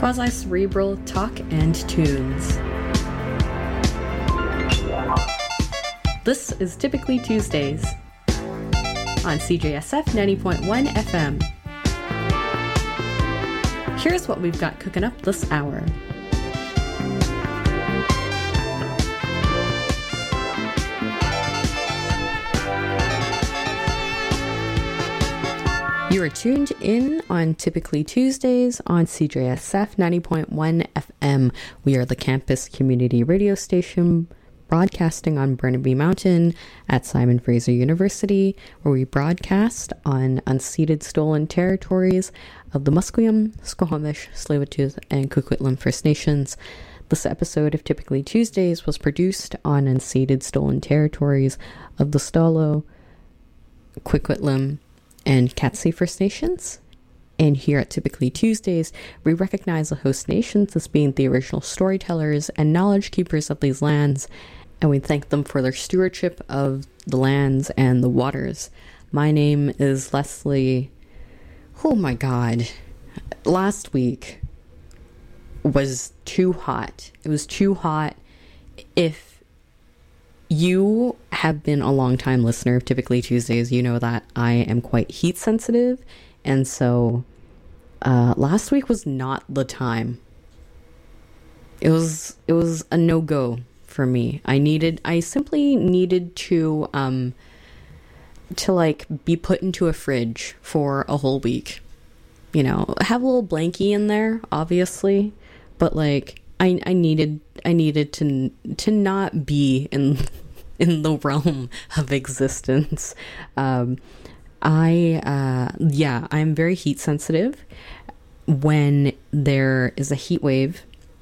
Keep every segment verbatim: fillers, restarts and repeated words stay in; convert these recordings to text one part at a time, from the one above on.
quasi-cerebral talk and tunes. This is Typically Tuesdays on C J S F ninety point one F M. Here's what we've got cooking up this hour. You are tuned in on Typically Tuesdays on C J S F ninety point one F M. We are the campus community radio station broadcasting on Burnaby Mountain at Simon Fraser University, where we broadcast on unceded stolen territories of the Musqueam, Squamish, Tsleil-Waututh, and Coquitlam First Nations. This episode of Typically Tuesdays was produced on unceded stolen territories of the Stalo, Coquitlam, and Katzie First Nations. And here at Typically Tuesdays, we recognize the host nations as being the original storytellers and knowledge keepers of these lands, and we thank them for their stewardship of the lands and the waters. My name is Leslie. Oh my god. Last week was too hot. It was too hot. If you have been a long-time listener of Typically Tuesdays, you know that I am quite heat sensitive, and so uh, last week was not the time. It was it was a no-go for me. I needed I simply needed to um to like be put into a fridge for a whole week. You know, have a little blankie in there, obviously, but like I I needed I needed to to not be in in the realm of existence. Um, I uh, yeah, I'm very heat sensitive. When there is a heat wave,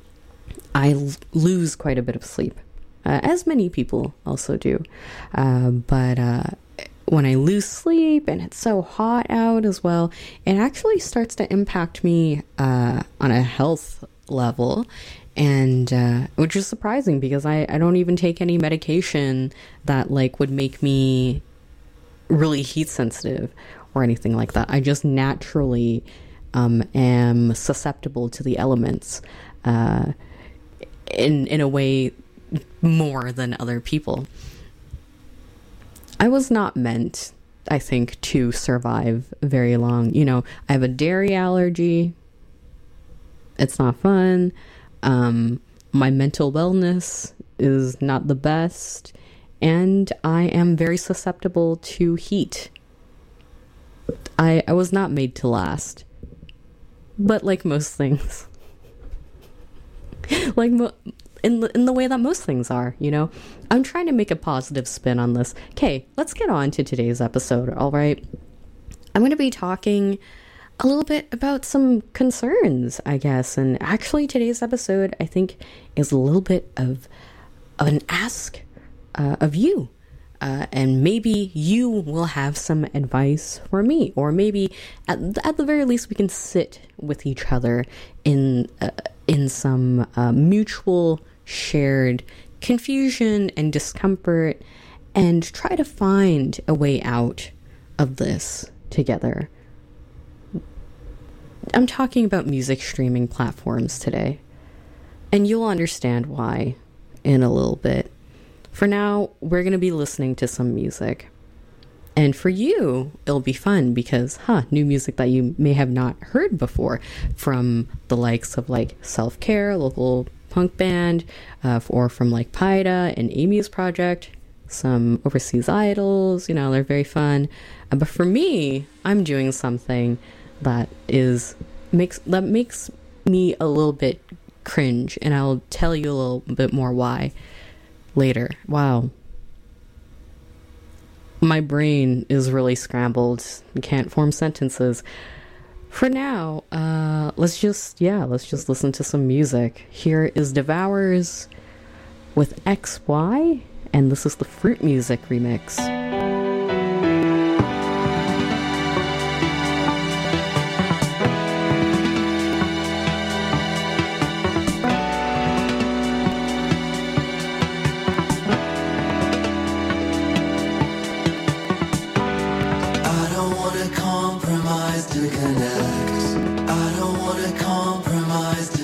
I l- lose quite a bit of sleep, uh, as many people also do. Uh, but uh, when I lose sleep and it's so hot out as well, it actually starts to impact me uh, on a health level. And uh, which is surprising because I, I don't even take any medication that like would make me really heat sensitive or anything like that. I just naturally um, am susceptible to the elements uh, in in a way more than other people. I was not meant, I think, to survive very long. You know, I have a dairy allergy. It's not fun. Um, my mental wellness is not the best, and I am very susceptible to heat. I, I was not made to last, but like most things, like mo- in the, in the way that most things are, you know, I'm trying to make a positive spin on this. Okay, let's get on to today's episode. All right. I'm going to be talking a little bit about some concerns, I guess. And actually today's episode, I think, is a little bit of, of an ask uh, of you. Uh, and maybe you will have some advice for me. Or maybe, at, at the very least, we can sit with each other in, uh, in some uh, mutual shared confusion and discomfort and try to find a way out of this together. I'm talking about music streaming platforms today, and you'll understand why in a little bit. For now, we're going to be listening to some music. And for you, it'll be fun because, huh, new music that you may have not heard before from the likes of like Self-Care, local punk band, uh, or from like Paida and Amy's Project, some overseas idols, you know, they're very fun. Uh, but for me, I'm doing something that is makes that makes me a little bit cringe, and I'll tell you a little bit more why later. Wow, my brain is really scrambled. I can't form sentences. For now, uh, let's just yeah, let's just listen to some music. Here is Devours with X Y, and this is the Fruit Music remix. To connect, I don't wanna compromise.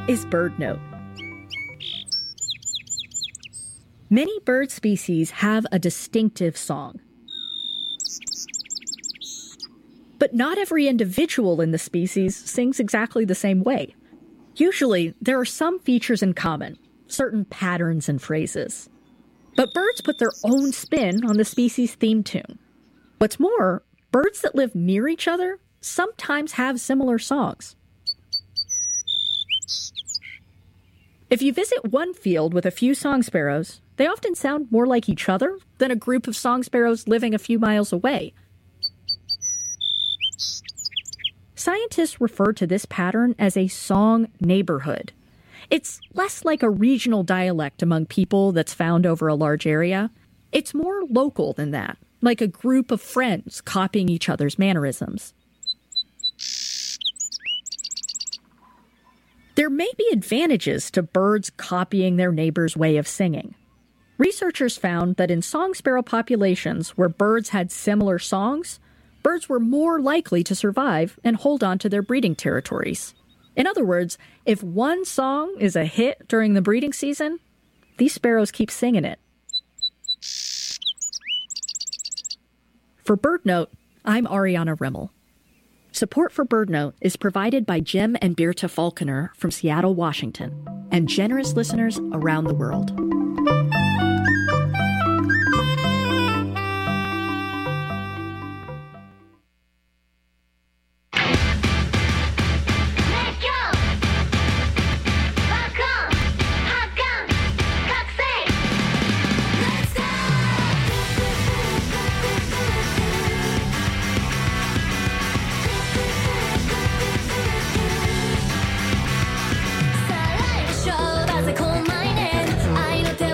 is BirdNote. Many bird species have a distinctive song. But not every individual in the species sings exactly the same way. Usually, there are some features in common, certain patterns and phrases. But birds put their own spin on the species' theme tune. What's more, birds that live near each other sometimes have similar songs. If you visit one field with a few song sparrows, they often sound more like each other than a group of song sparrows living a few miles away. Scientists refer to this pattern as a song neighborhood. It's less like a regional dialect among people that's found over a large area. It's more local than that, like a group of friends copying each other's mannerisms. There may be advantages to birds copying their neighbors' way of singing. Researchers found that in song sparrow populations where birds had similar songs, birds were more likely to survive and hold on to their breeding territories. In other words, if one song is a hit during the breeding season, these sparrows keep singing it. For BirdNote, I'm Ariana Rimmel. Support for BirdNote is provided by Jim and Birta Falconer from Seattle, Washington, and generous listeners around the world. Show, that's a cool mind. I know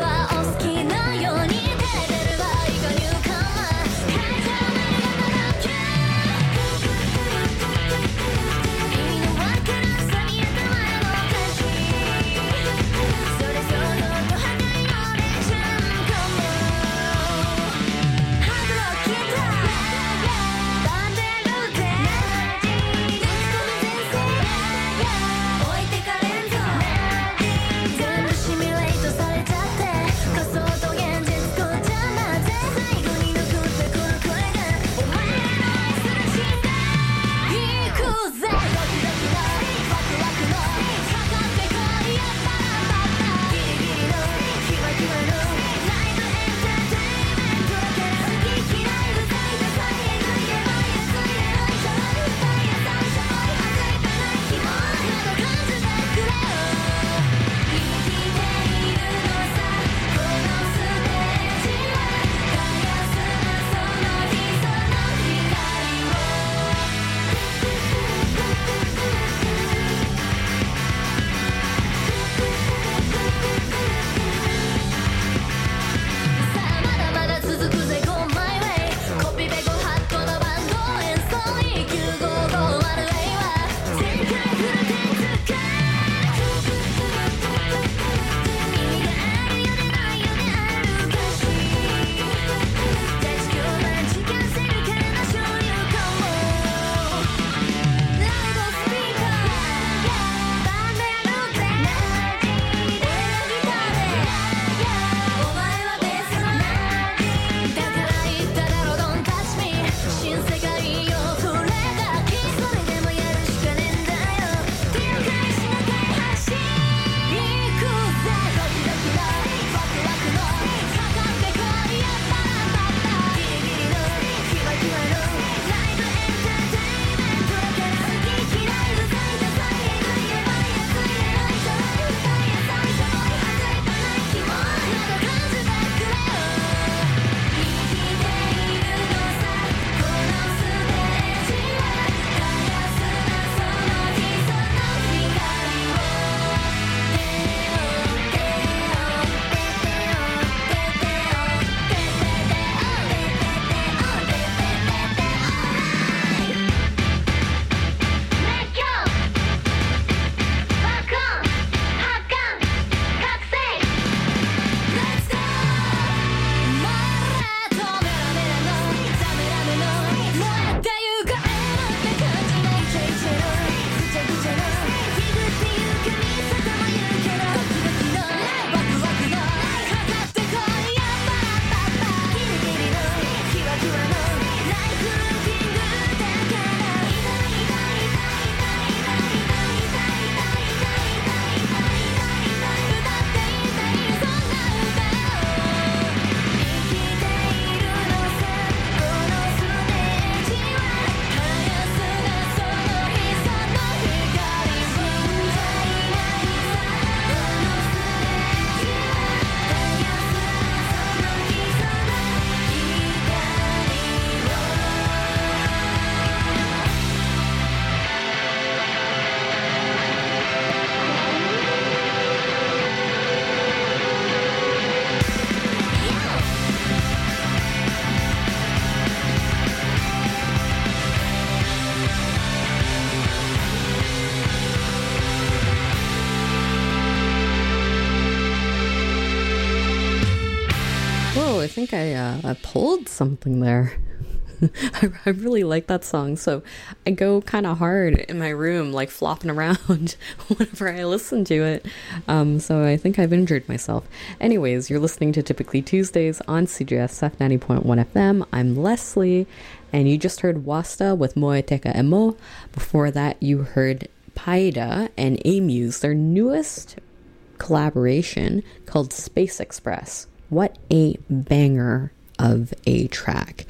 think I, uh, I pulled something there. I, I really like that song, so I go kind of hard in my room, like flopping around whenever I listen to it. Um, so I think I've injured myself. Anyways, you're listening to Typically Tuesdays on C J S F ninety point one F M. I'm Leslie, and you just heard Wasta with Moe Teka Emo. Before that, you heard Paida and Amuse, their newest collaboration called Space Express. What a banger of a track.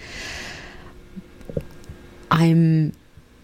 I'm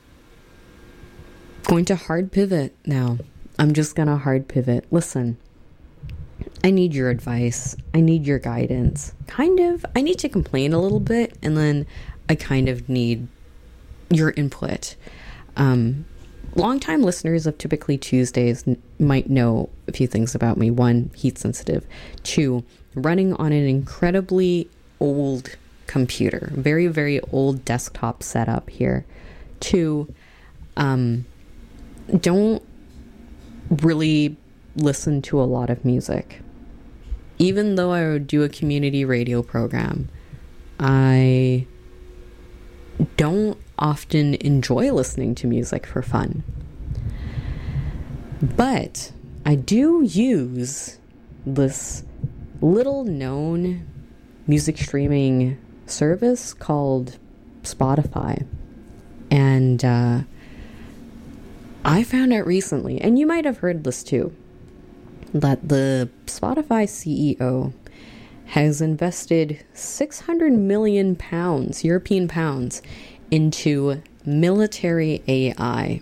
going to hard pivot now. I'm just going to hard pivot. Listen, I need your advice. I need your guidance. Kind of, I need to complain a little bit, and then I kind of need your input. Um, longtime listeners of Typically Tuesdays n- might know a few things about me. One, heat sensitive. Two, running on an incredibly old computer, very very old desktop setup here. Two, um don't really listen to a lot of music. Even though I would do a community radio program, I don't often enjoy listening to music for fun. But I do use this little known music streaming service called Spotify, and uh, I found out recently, and you might have heard this too, that the Spotify C E O has invested six hundred million pounds, European pounds, into military A I.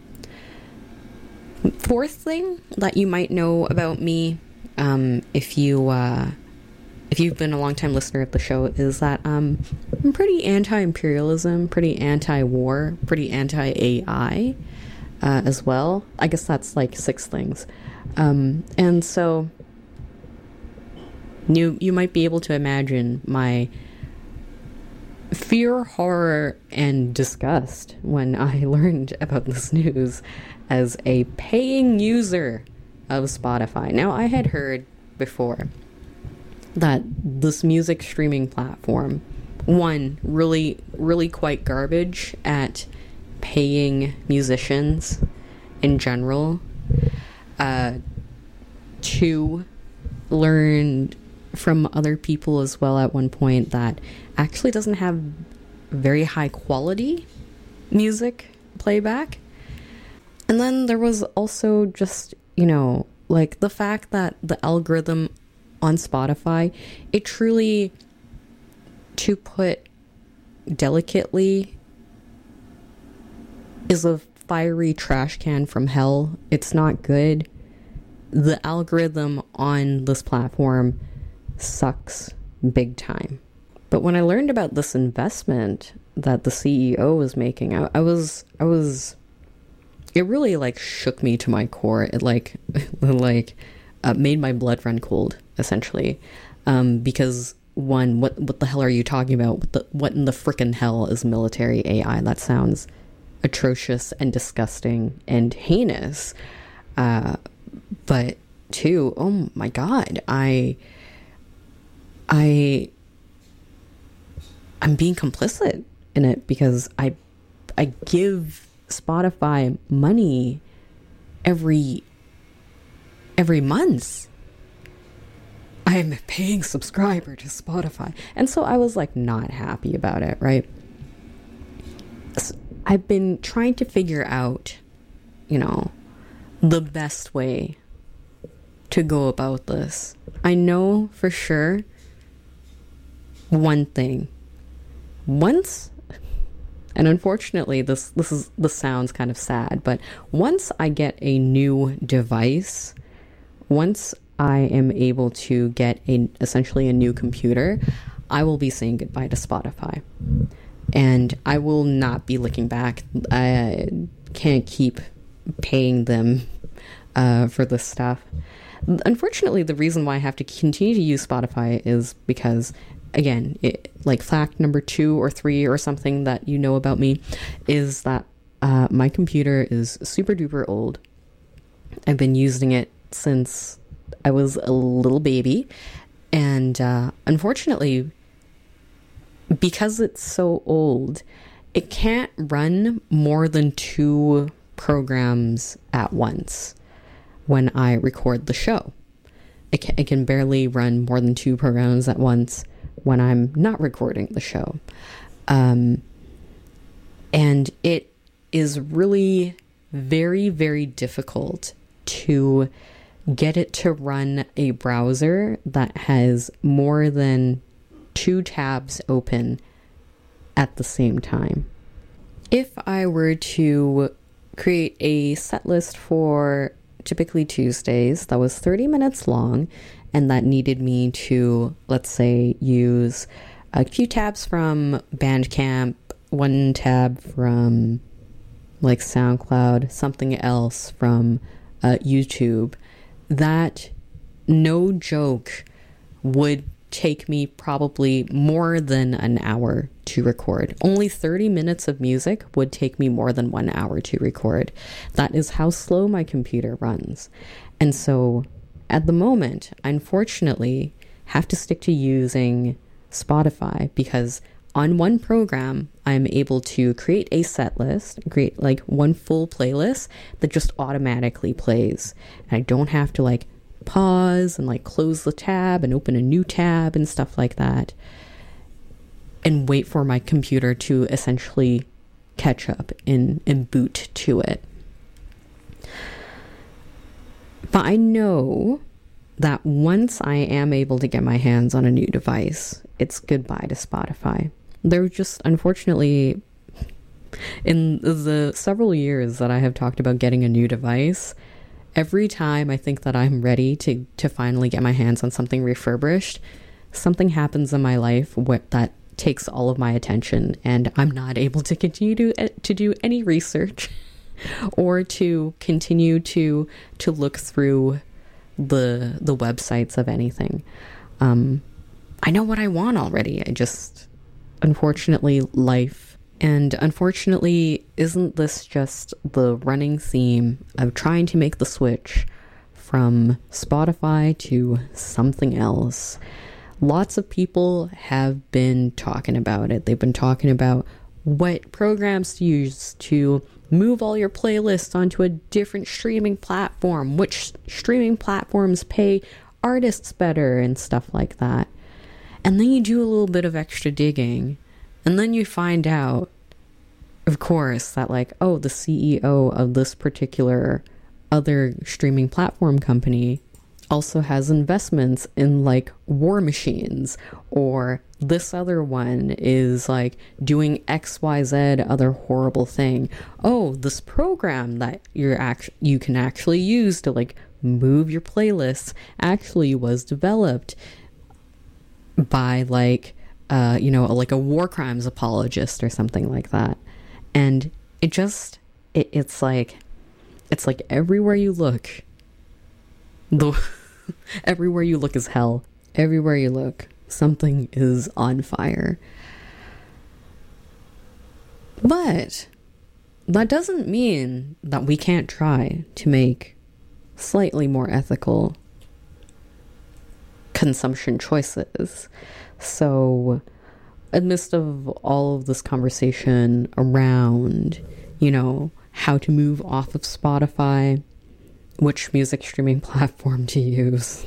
Fourth thing that you might know about me, um, if you uh, if you've been a long-time listener of the show, is that um, I'm pretty anti-imperialism, pretty anti-war, pretty anti-A I uh, as well. I guess that's like six things. Um, and so you you might be able to imagine my fear, horror, and disgust when I learned about this news as a paying user of Spotify. Now, I had heard before that this music streaming platform, one, really, really quite garbage at paying musicians in general. Uh, two, learned from other people as well at one point that actually doesn't have very high quality music playback. And then there was also just, you know, like the fact that the algorithm on Spotify, it truly, to put delicately, is a fiery trash can from hell. It's not good. The algorithm on this platform sucks big time. But when I learned about this investment that the C E O was making, I, I was, I was, it really like shook me to my core. It like, like, uh, made my blood run cold, essentially. Um, because one, what, what the hell are you talking about? What the, what in the frickin' hell is military A I? That sounds atrocious and disgusting and heinous. Uh, but two, oh my God, I, I, I'm being complicit in it because I, I give Spotify money every, every month. I'm a paying subscriber to Spotify. And so I was like not happy about it, right? So I've been trying to figure out, you know, the best way to go about this. I know for sure one thing. Once, and unfortunately this this is this sounds kind of sad, but once I get a new device, once I am able to get a essentially a new computer, I will be saying goodbye to Spotify. And I will not be looking back. I can't keep paying them uh, for this stuff. Unfortunately, the reason why I have to continue to use Spotify is because, again, it, like fact number two or three or something that you know about me is that uh, my computer is super duper old. I've been using it since I was a little baby, And uh, unfortunately, because it's so old, it can't run more than two programs at once when I record the show. It can, it can barely run more than two programs at once when I'm not recording the show. Um, and it is really very, very difficult to get it to run a browser that has more than two tabs open at the same time. If I were to create a set list for typically Tuesdays that was thirty minutes long, and that needed me to, let's say, use a few tabs from Bandcamp, one tab from like SoundCloud, something else from uh, YouTube, that, no joke, would take me probably more than an hour to record. Only thirty minutes of music would take me more than one hour to record. That is how slow my computer runs. And so at the moment, I unfortunately have to stick to using Spotify, because on one program, I'm able to create a set list, create like one full playlist that just automatically plays. And I don't have to like pause and like close the tab and open a new tab and stuff like that, and wait for my computer to essentially catch up and, and boot to it. But I know that once I am able to get my hands on a new device, it's goodbye to Spotify. There just, unfortunately, in the several years that I have talked about getting a new device, every time I think that I'm ready to, to finally get my hands on something refurbished, something happens in my life where, that takes all of my attention, and I'm not able to continue to, to do any research or to continue to to look through the the websites of anything. Um, I know what I want already. I just, unfortunately, life. And unfortunately, isn't this just the running theme of trying to make the switch from Spotify to something else? Lots of people have been talking about it. They've been talking about what programs to use to move all your playlists onto a different streaming platform, which streaming platforms pay artists better and stuff like that. And then you do a little bit of extra digging, and then you find out, of course, that like, oh, the C E O of this particular other streaming platform company also has investments in like War Machines, or this other one is like doing X Y Z other horrible thing. Oh, this program that you're act- you can actually use to like move your playlists actually was developed by like uh you know like a war crimes apologist or something like that. And it just it, it's like it's like everywhere you look, the everywhere you look is hell. Everywhere you look, something is on fire. But that doesn't mean that we can't try to make slightly more ethical consumption choices. So, amidst of all of this conversation around, you know, how to move off of Spotify, which music streaming platform to use,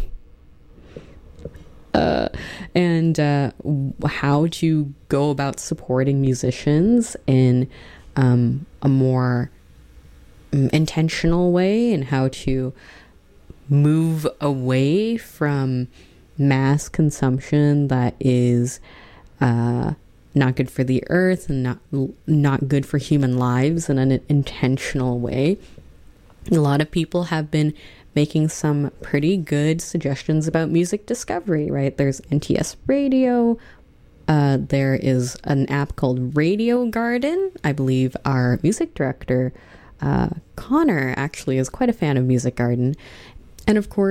uh, and uh, how to go about supporting musicians in um, a more um, intentional way, and how to move away from mass consumption that is uh, not good for the earth and not not good for human lives in an intentional way. A lot of people have been making some pretty good suggestions about music discovery, right? There's N T S Radio. Uh, there is an app called Radio Garden. I believe our music director, uh, Connor, actually is quite a fan of Music Garden. And of course,